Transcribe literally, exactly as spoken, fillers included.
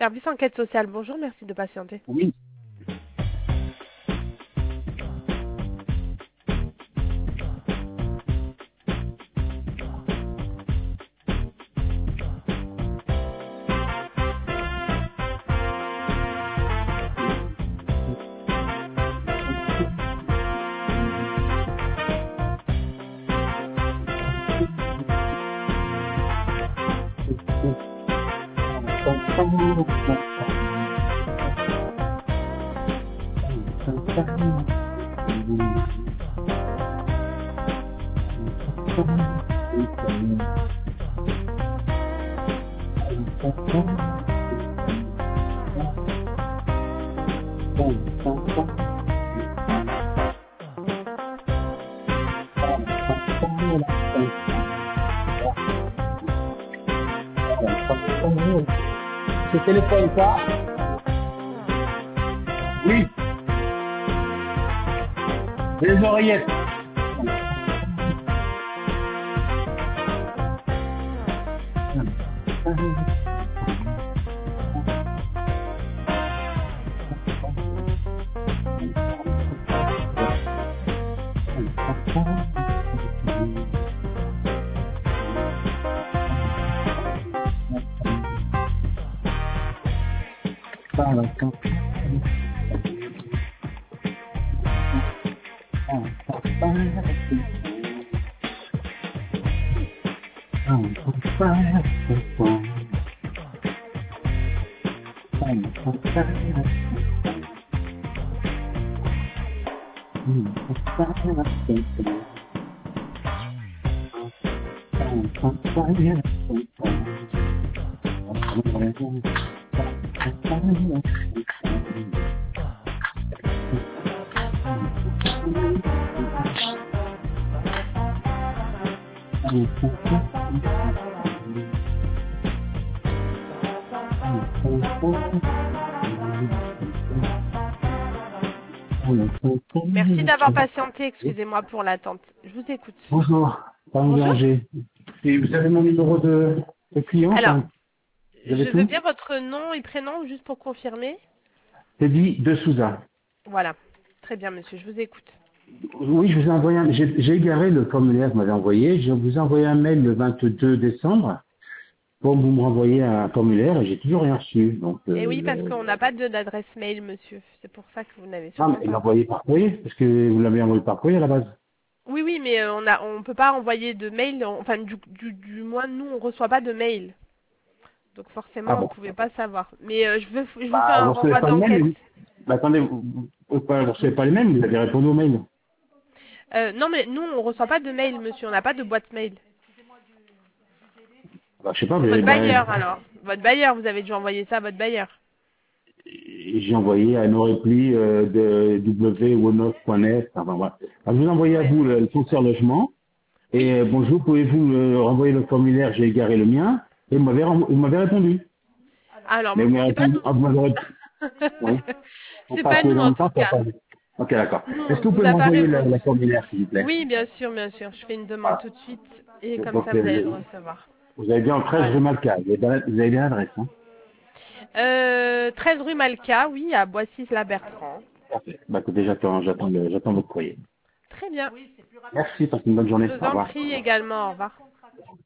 Service enquête sociale, bonjour, merci de patienter. Oui. Ce téléphone ça. Oui. Les oreillettes. Merci d'avoir patienté, excusez-moi pour l'attente. Je vous écoute. Bonjour, pas me Bonjour. déranger. Et vous avez mon numéro de, de client? Alors, Enfin, vous je avez veux tout? bien votre nom et prénom, juste pour confirmer. C'est dit de Souza. Voilà. Très bien, monsieur, je vous écoute. Oui, je vous ai envoyé un, j'ai j'ai égaré le formulaire que vous m'avez envoyé. Je vous ai envoyé un mail le vingt-deux décembre pour que vous me renvoyiez un formulaire et j'ai toujours rien reçu. Donc, euh, Et oui, parce le- qu'on n'a pas de- d'adresse mail, monsieur. C'est pour ça que vous n'avez Ah, sûrement mais pas. l'envoyer par courrier, parce que vous l'avez envoyé par courrier à la base. Oui, oui, mais euh, on a, on peut pas envoyer de mail. on- Enfin, du, du, du moins, nous, on reçoit pas de mail. Donc Ah forcément, vous bon. pouvez pas savoir. Mais euh, je, veux, je vous fais Bah, un vous recevez renvoi pas le mail, d'enquête. vous... Bah, attendez, vous, vous, vous vous recevez pas les mails, vous avez répondu au mail. Euh, non, mais nous, on reçoit pas de mail, monsieur. On n'a pas de boîte mail. Bah, je sais pas, C'est vous avez, votre bailleur, bah, alors. Votre bailleur, vous avez dû envoyer ça à votre bailleur. j'ai envoyé à nos replis euh, de w wonof point net. Enfin, voilà. Alors, je vous ai envoyé à Ouais. vous le, le fournisseur logement. Oui. Et euh, bonjour, pouvez-vous me renvoyer le formulaire? J'ai égaré le mien. Et vous m'avez renvo- vous m'avez répondu. Alors, Mais vous m'avez c'est pas répondu. Ah, vous m'avez répondu. nous. Oui. Faut C'est pas pas trouver nous, dans en le tout temps, ça va cas. pas. Ok, d'accord. Nous, Est-ce on que vous vous pouvez a pas m'envoyer le, répondu. le formulaire, s'il vous plaît? Oui, bien sûr, bien sûr. Je fais une demande Voilà. tout de suite. Et comme Donc, ça, vous allez le euh, recevoir. vous avez bien treize rue Voilà. Malka. Vous avez bien, vous avez bien l'adresse, hein? Euh, treize rue Malka, oui, à Boissy-la-Bertrand. Parfait. Bah, écoutez, j'attends, j'attends, le- j'attends votre courrier. Très bien. Merci, passez une bonne Je journée. vous Au en revoir. prie également. Au revoir.